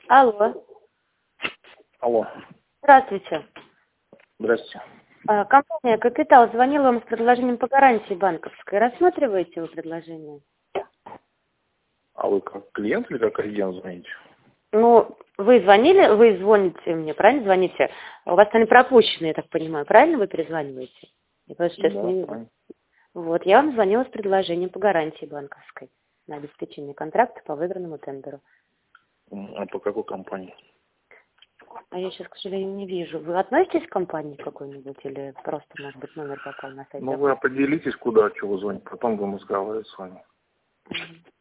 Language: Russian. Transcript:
Алло. Алло. Здравствуйте. Здрасте. Компания «Капитал» звонила вам с предложением по гарантии банковской. Рассматриваете вы предложение? А вы как клиент или как агент звоните? Ну, вы звоните мне, правильно звоните? У вас они пропущены, я так понимаю, правильно вы перезваниваете? Я просто сейчас Да, не вижу. правильно. Вот, я вам звонила с предложением по гарантии банковской на обеспечение контракта по выигранному тендеру. А по какой компании? А я сейчас, к сожалению, не вижу. Вы относитесь к компании какой-нибудь или просто, может быть, номер попал на сайт? Ну, вы определитесь, куда, чего вы звоните, потом будем разговаривать с вами.